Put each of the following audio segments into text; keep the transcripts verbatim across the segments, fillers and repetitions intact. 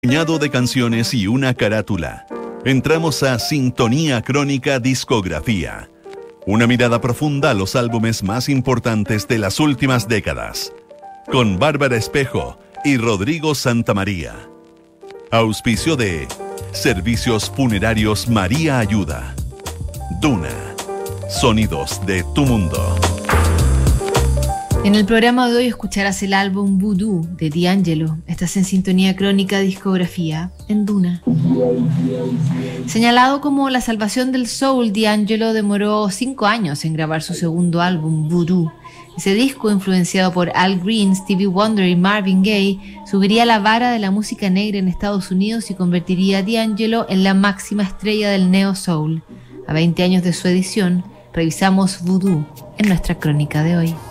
puñado de canciones y una carátula. Entramos a Sintonía Crónica Discografía. Una mirada profunda a los álbumes más importantes de las últimas décadas. Con Bárbara Espejo y Rodrigo Santamaría. Auspicio de Servicios Funerarios María Ayuda. Duna. Sonidos de tu mundo. En el programa de hoy escucharás el álbum Voodoo de D'Angelo. Estás en Sintonía Crónica Discografía en Duna. Señalado como la salvación del soul, D'Angelo demoró cinco años en grabar su segundo álbum, Voodoo. Ese disco, influenciado por Al Green, Stevie Wonder y Marvin Gaye, subiría la vara de la música negra en Estados Unidos y convertiría a D'Angelo en la máxima estrella del neo soul. A veinte años de su edición, revisamos Voodoo en nuestra crónica de hoy.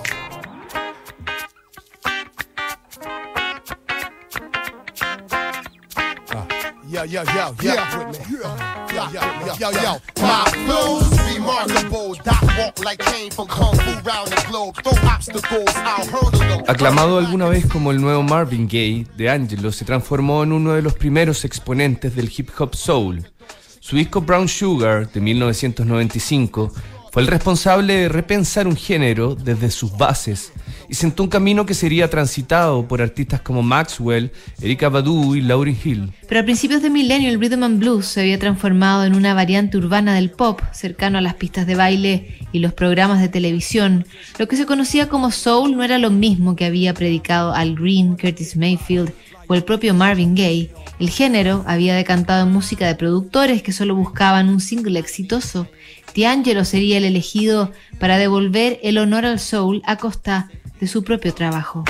Yo, yo, yo, yo, yo, yo, yo, yo, my flow's remarkable. That walk like came from kung fu round the globe. Throw obstacles, I'll hurdle them. Aclamado alguna vez como el nuevo Marvin Gaye, D'Angelo se transformó en uno de los primeros exponentes del hip hop soul. Su disco Brown Sugar de mil novecientos noventa y cinco fue el responsable de repensar un género desde sus bases y sentó un camino que sería transitado por artistas como Maxwell, Erykah Badu y Lauryn Hill. Pero a principios de milenio el rhythm and blues se había transformado en una variante urbana del pop, cercano a las pistas de baile y los programas de televisión. Lo que se conocía como soul no era lo mismo que había predicado Al Green, Curtis Mayfield o el propio Marvin Gaye. El género había decantado en música de productores que solo buscaban un single exitoso. D'Angelo sería el elegido para devolver el honor al soul a costa de su propio trabajo.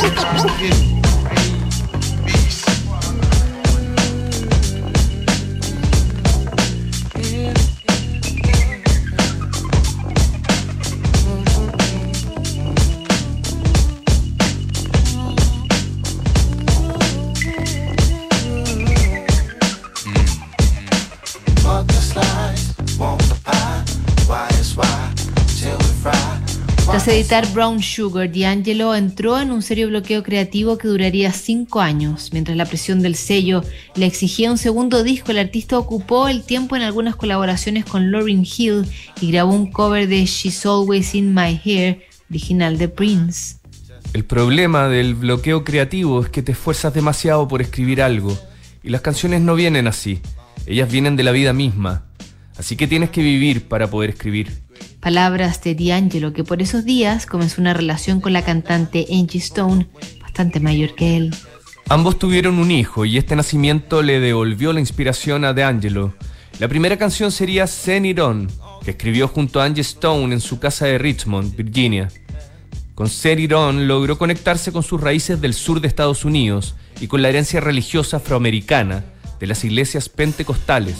Tras editar Brown Sugar, D'Angelo entró en un serio bloqueo creativo que duraría cinco años. Mientras la presión del sello le exigía un segundo disco, el artista ocupó el tiempo en algunas colaboraciones con Lauryn Hill y grabó un cover de She's Always in My Hair, original de Prince. El problema del bloqueo creativo es que te esfuerzas demasiado por escribir algo, y las canciones no vienen así, ellas vienen de la vida misma, así que tienes que vivir para poder escribir. Palabras de D'Angelo, que por esos días comenzó una relación con la cantante Angie Stone, bastante mayor que él. Ambos tuvieron un hijo y este nacimiento le devolvió la inspiración a D'Angelo. La primera canción sería Send It On, que escribió junto a Angie Stone en su casa de Richmond, Virginia. Con Send It On logró conectarse con sus raíces del sur de Estados Unidos y con la herencia religiosa afroamericana de las iglesias pentecostales.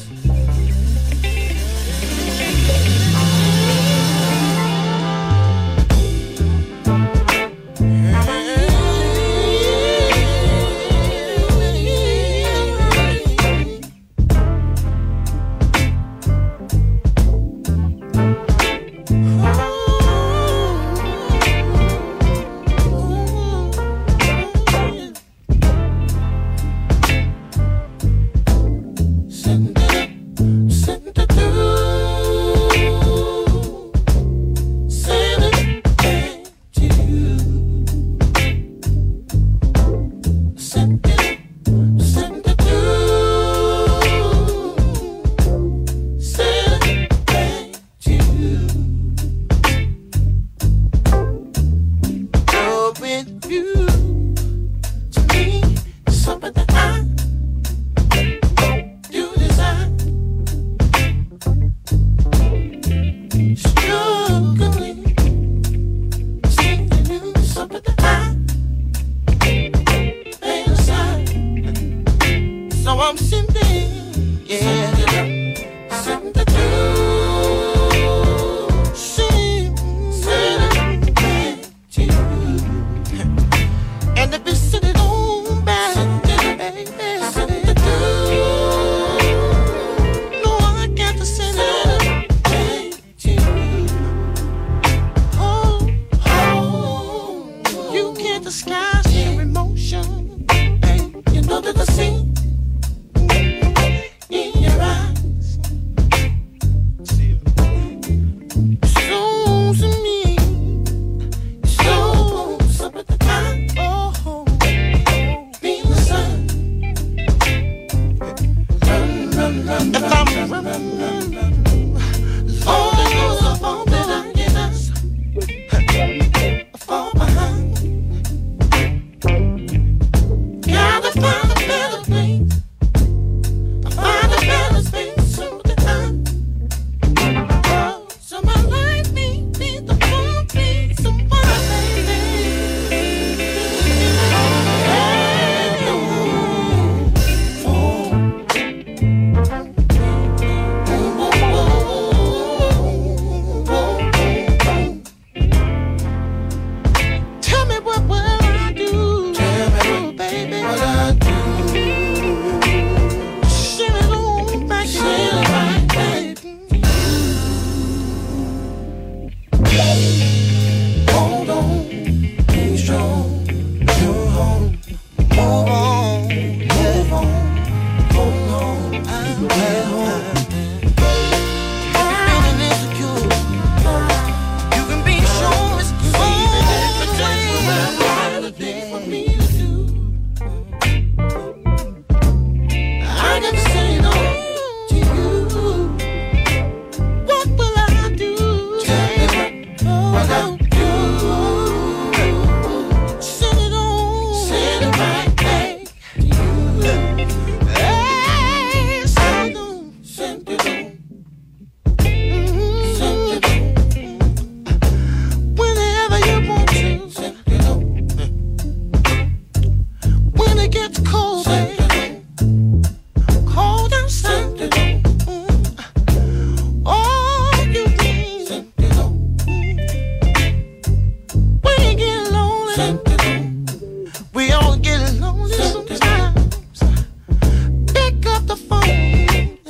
We all get lonely sometimes. Pick up the phone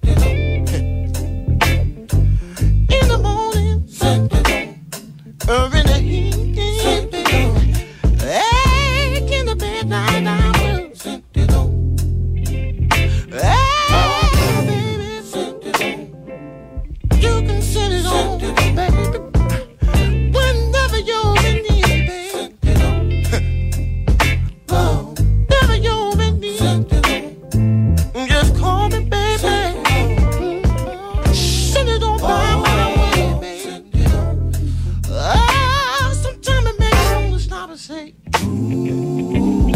in the morning or in the evening. Hey, in the midnight hours. Hey, baby, you can send it on, baby. Whenever you're in need, baby. Oh, whenever you're in need, just call me, baby. Send it on by my way, baby. Ah, sometimes it makes me want to stop and say, ooh.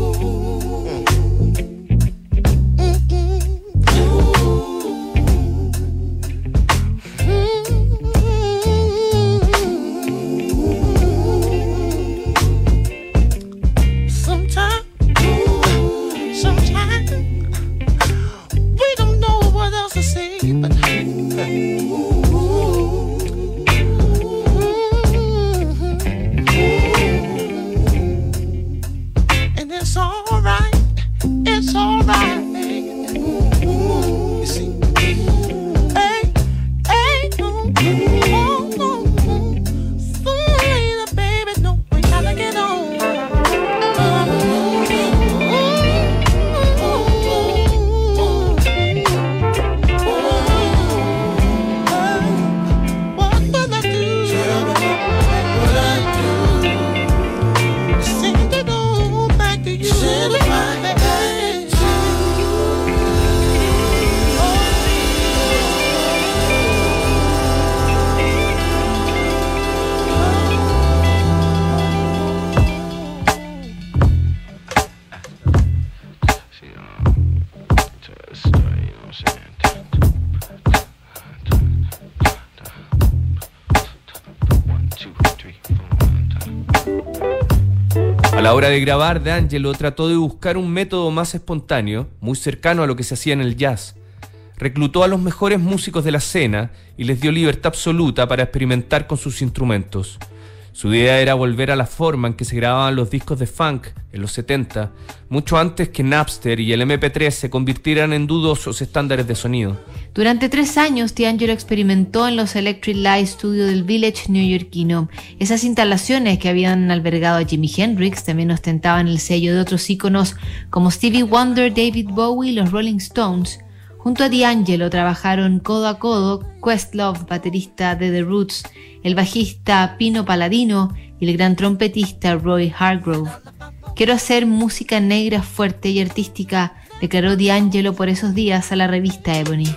A la hora de grabar, D'Angelo trató de buscar un método más espontáneo, muy cercano a lo que se hacía en el jazz. Reclutó a los mejores músicos de la escena y les dio libertad absoluta para experimentar con sus instrumentos. Su idea era volver a la forma en que se grababan los discos de funk en los setenta, mucho antes que Napster y el eme pe tres se convirtieran en dudosos estándares de sonido. Durante tres años, D'Angelo experimentó en los Electric Light Studios del Village neoyorquino. Esas instalaciones que habían albergado a Jimi Hendrix también ostentaban el sello de otros íconos como Stevie Wonder, David Bowie y los Rolling Stones. Junto a D'Angelo trabajaron codo a codo Questlove, baterista de The Roots, el bajista Pino Palladino y el gran trompetista Roy Hargrove. Quiero hacer música negra fuerte y artística, declaró D'Angelo por esos días a la revista Ebony.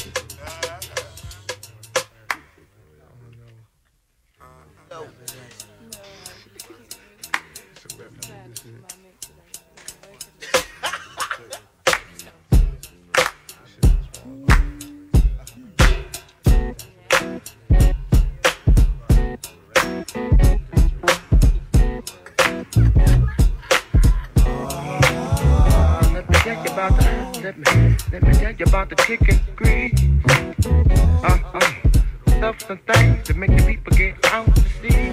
Let me, let me tell you about the chicken grease. Uh, uh, stuff some things to make the people get out to see.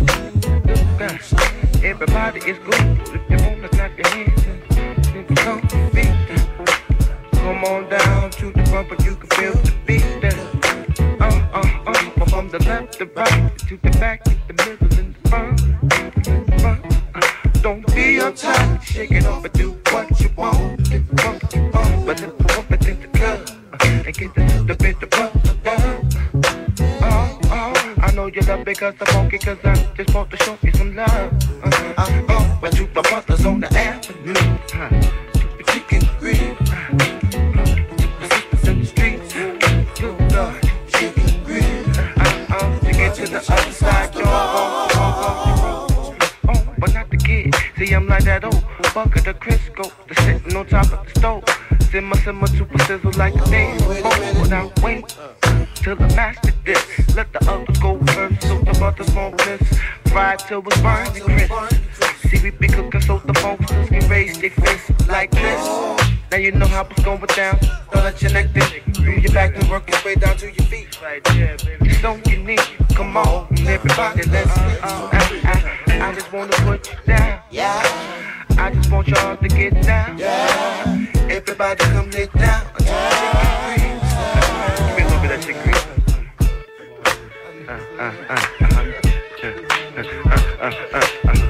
Everybody is good if you wanna clap your hands and come beat. Come on down to the front, but you can feel the beat. Uh, uh, uh, from the left to right, to the back, to the middle, and the front. front. Uh, don't be uptight, shake it off and do what you want. But if you want it in the club, and get the, the bit of butt, oh, oh, I know you love because I'm funky, cause I just want to show you some love. Uh, uh, oh, but you my brothers on the avenue, uh, to the chicken grill, uh, to the sisters in the streets, good Lord, chicken grill, uh, uh, to get to the other side, y'all, oh, oh, oh, oh, but not the kid, see I'm like that old bucket of Crisco, that's sitting on top of the stove. Simmer, simmer, super sizzle like a thing. Oh, without wait till the master this. Let the others go first, so the butters won't miss. Fried till it's burning crisp. See, we be cooking so the funksters can raise their fists like this. Now you know how it's going down. Don't let your neck dip. Move your back and work your way down to your feet. Right there, baby. It's so unique. Come on, everybody, let's. Uh, I, I, I just wanna put you down. Yeah. I just want y'all to get down. Yeah. Everybody come lay down. Yeah. Give me a little bit of that shit, Chris. Uh, uh, uh, uh, uh, uh, uh, uh, uh.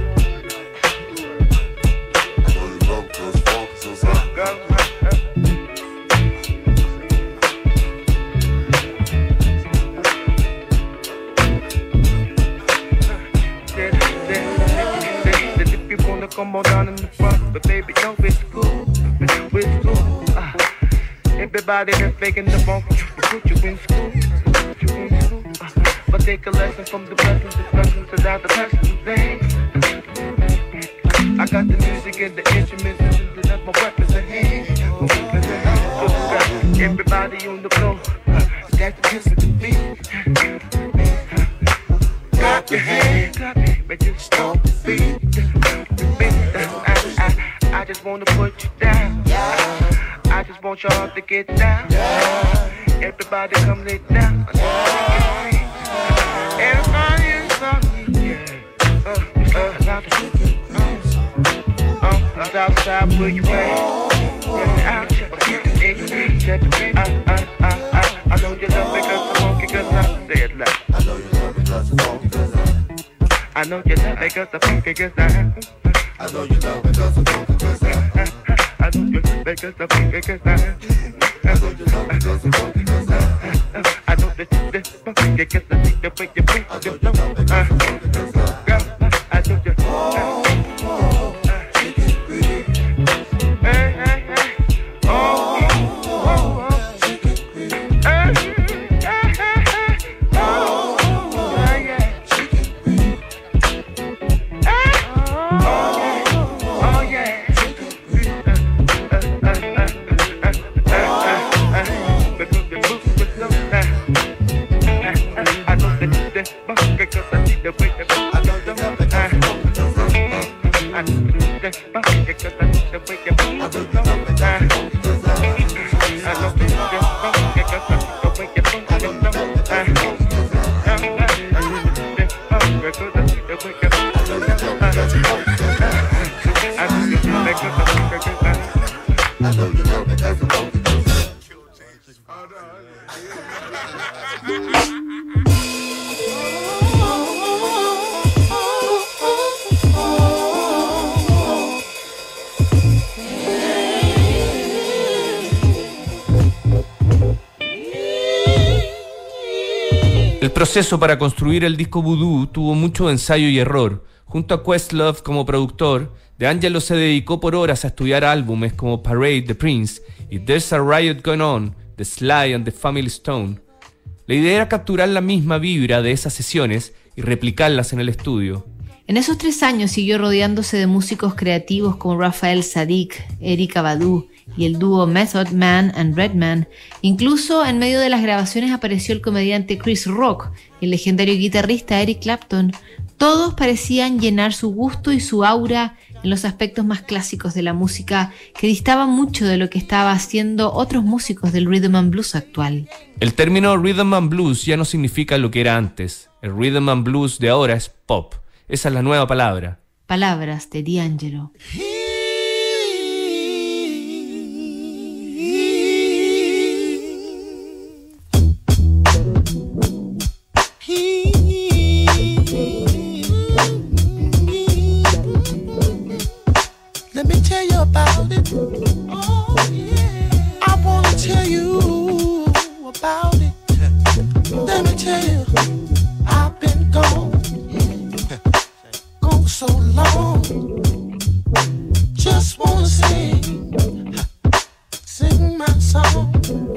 Come on down in the front, but baby, no, it's cool, it's cool. Uh, everybody that's faking the funk, put you in school, put you in school. Uh, but take a lesson from the blessings, discussions, and now the passion thing. I got the music and the instruments, and that's my weapons at hand. My weapons at hand. So, uh, everybody on the floor, uh, that's the kiss of the beat. Clap your hands, but just stomp the feet. I just wanna put you down. Yeah. I just want y'all to get down. Yeah. Everybody come lay down. Yeah. Everybody is on me. Yeah. Uh, uh, uh, uh, outside where you at? Yeah, I, I, I, I, I know you love me cause I'm funky cause I say it loud. I know you love me cause I'm funky cause I I know you love me cause I'm funky cause I I know you love me cause I'm funky cause I I know you love me cause I'm funky cause I I know you love me cause I'm funky cause I I know that you're funky cause I see the way you bring I know the you flow. love me cause I'm funky cause I Girl, I know you Oh, oh, she can breathe. Hey, hey, hey. Oh, oh, oh. She can breathe. Hey, hey, hey, hey. Oh, yeah, yeah. She can breathe. Hey, oh, yeah. Oh, yeah. I know you love me cause I'm funky cause El proceso para construir el disco Voodoo tuvo mucho ensayo y error. Junto a Questlove como productor, D'Angelo se dedicó por horas a estudiar álbumes como Parade de Prince y There's a Riot Going On de Sly and the Family Stone. La idea era capturar la misma vibra de esas sesiones y replicarlas en el estudio. En esos tres años siguió rodeándose de músicos creativos como Raphael Saadiq, Erykah Badu y el dúo Method Man and Redman. Incluso en medio de las grabaciones apareció el comediante Chris Rock y el legendario guitarrista Eric Clapton. Todos parecían llenar su gusto y su aura en los aspectos más clásicos de la música que distaban mucho de lo que estaban haciendo otros músicos del rhythm and blues actual. El término rhythm and blues ya no significa lo que era antes. El rhythm and blues de ahora es pop. Esa es la nueva palabra. Palabras de D'Angelo. Let me tell you about it. Oh, yeah. I wanna tell you about it. Let me tell you, I've been gone, gone so long. Just wanna sing, sing my song.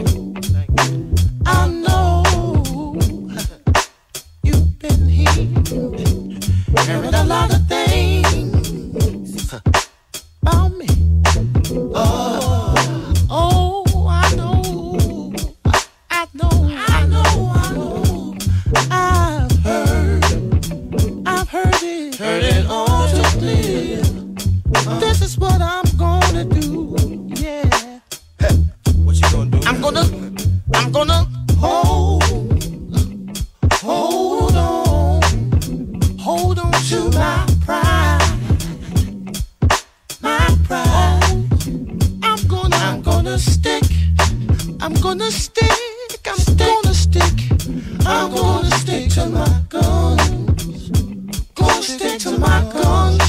I know you've been here, hearing a lot of things about me. Oh, oh, I know, I know, I know, I know. I've heard, I've heard it, heard it all too clear.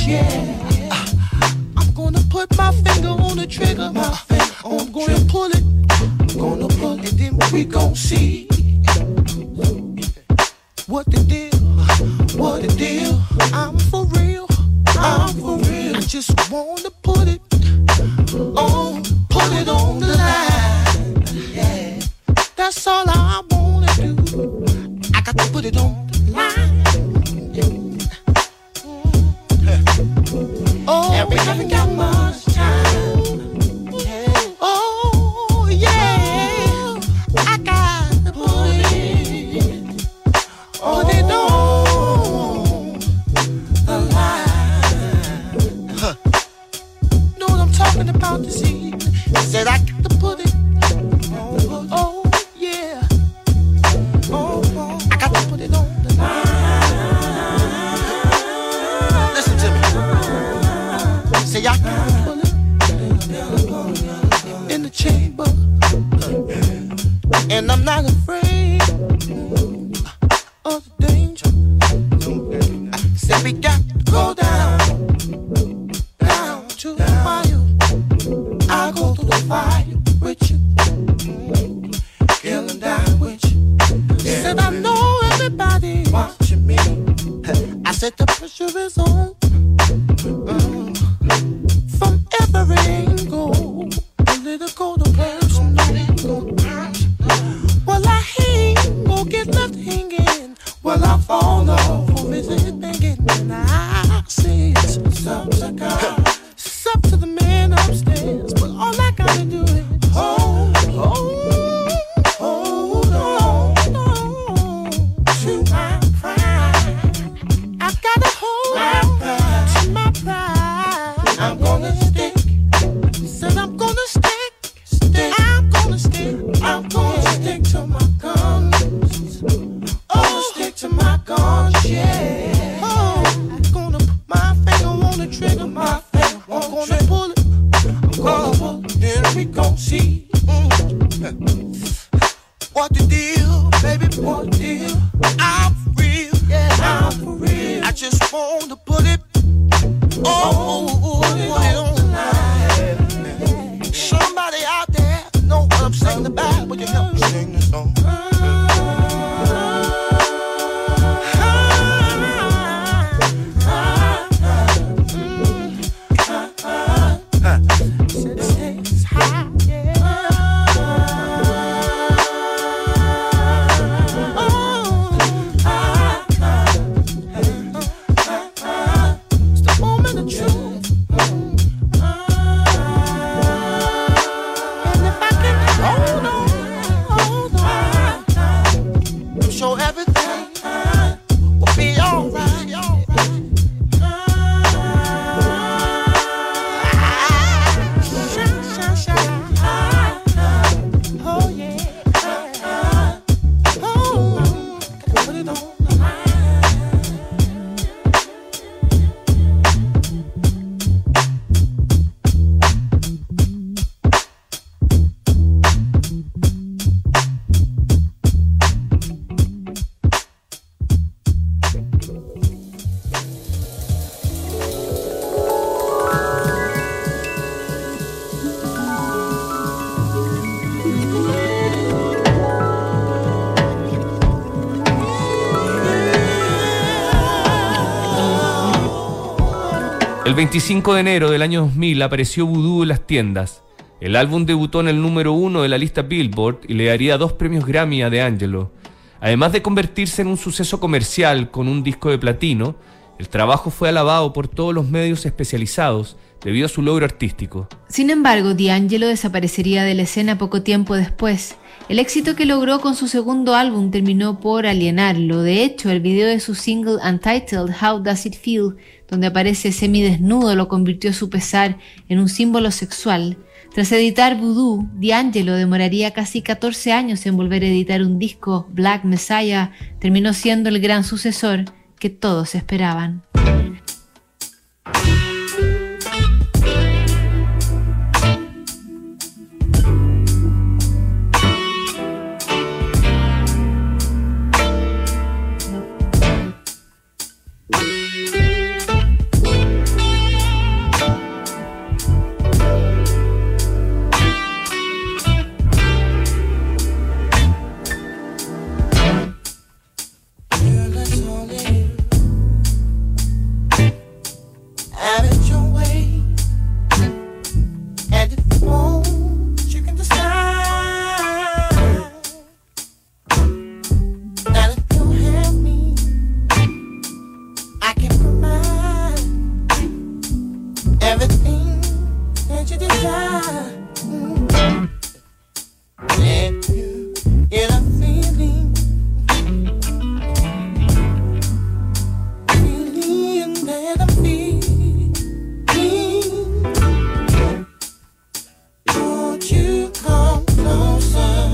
yeah. I'm gonna put my finger on the trigger, my finger on I'm gonna pull it, I'm gonna pull it, and then we gon' see what the deal, what the deal. I'm for real, I'm for real. I just wanna put it on, put it on the line, yeah. That's all I wanna do. I got to put it on the line. Oh, and we haven't got much time. Yeah. Oh, yeah. I got to put it, put it on the line. Huh. Know what I'm talking about this evening? I said I got to put it on. Oh, yeah. Oh, oh. I got to put it on the line. Listen to me. Say I gotta pull it in the chamber, and I'm not afraid of the danger. Say we got to go down, down to the fire. I'll go through the fire with you, kill and die with you. Said I know everybody watching me. I said the pressure is on. Mm. From every angle, political to personal. Well, I ain't gon' get left hanging. Well, I fall off for visiting and I say it's up to God, it's up to the man upstairs. But all I gotta do is hold, hold, hold on, on to my pride. I gotta hold on to my pride. I'm gonna stick, said I'm gonna stick, stick. I'm gonna stick, I'm gonna stick to my guns. Oh, stick to my guns, yeah. Oh, I'm gonna put my finger on the trigger, my finger. I'm gonna pull it, I'm gonna pull it, then we gon' see mm. what the deal, baby, what the deal. I'm for real, yeah, I'm for real. I just wanna put it. Oh, put it on the line. Somebody out there know what I'm saying about. Would you help me sing this song? El veinticinco de enero del año dos mil apareció Voodoo en las tiendas. El álbum debutó en el número uno de la lista Billboard y le daría dos premios Grammy a D'Angelo. Además de convertirse en un suceso comercial con un disco de platino, el trabajo fue alabado por todos los medios especializados debido a su logro artístico. Sin embargo, D'Angelo desaparecería de la escena poco tiempo después. El éxito que logró con su segundo álbum terminó por alienarlo. De hecho, el video de su single Untitled, How Does It Feel, donde aparece semidesnudo, lo convirtió a su pesar en un símbolo sexual. Tras editar Voodoo, D'Angelo demoraría casi catorce años en volver a editar un disco. Black Messiah terminó siendo el gran sucesor que todos esperaban. If you get a feeling, feeling that I'm feeling, won't you come closer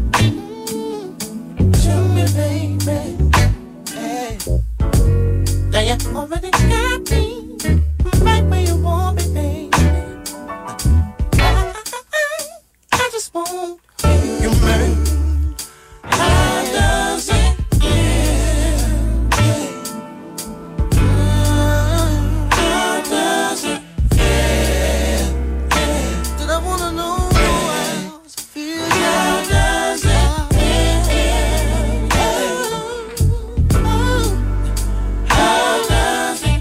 to me, baby? Hey. Now you already got me right where you want me, baby. I, I, I just want you, man. How does it feel? How does it feel? Did I wanna know how it feels? How does it feel? How does it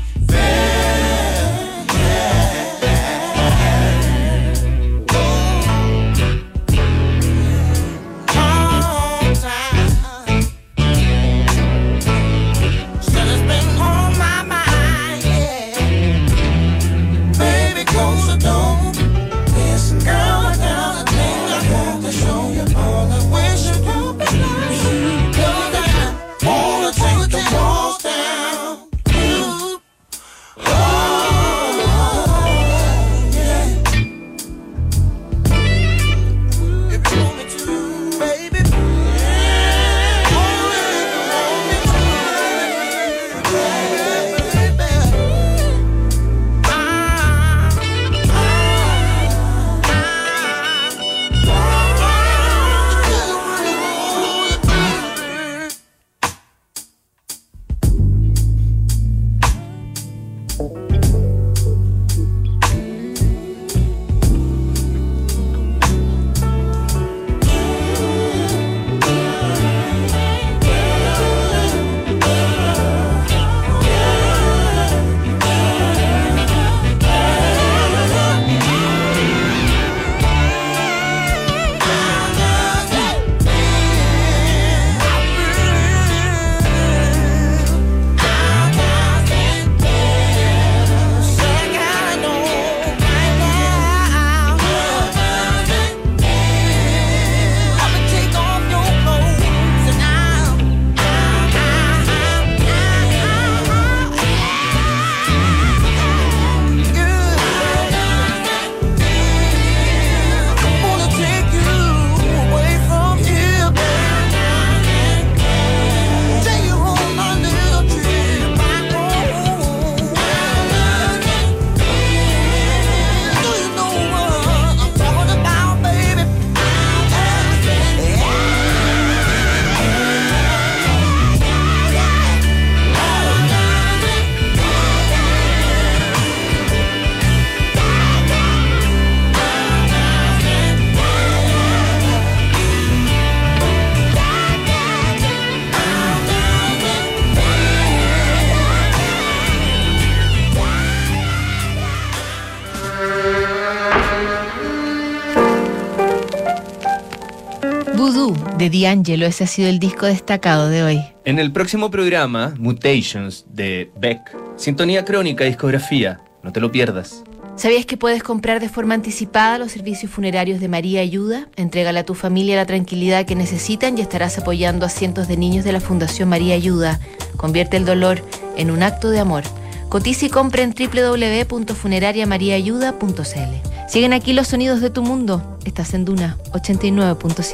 Voodoo de D'Angelo, ese ha sido el disco destacado de hoy. En el próximo programa, Mutations de Beck, Sintonía Crónica, discografía. No te lo pierdas. ¿Sabías que puedes comprar de forma anticipada los servicios funerarios de María Ayuda? Entrégale a tu familia la tranquilidad que necesitan y estarás apoyando a cientos de niños de la Fundación María Ayuda. Convierte el dolor en un acto de amor. Cotiza y compra en doble u doble u doble u punto funeraria maría ayuda punto c l. Siguen aquí los sonidos de tu mundo. Estás en Duna ochenta y nueve punto siete.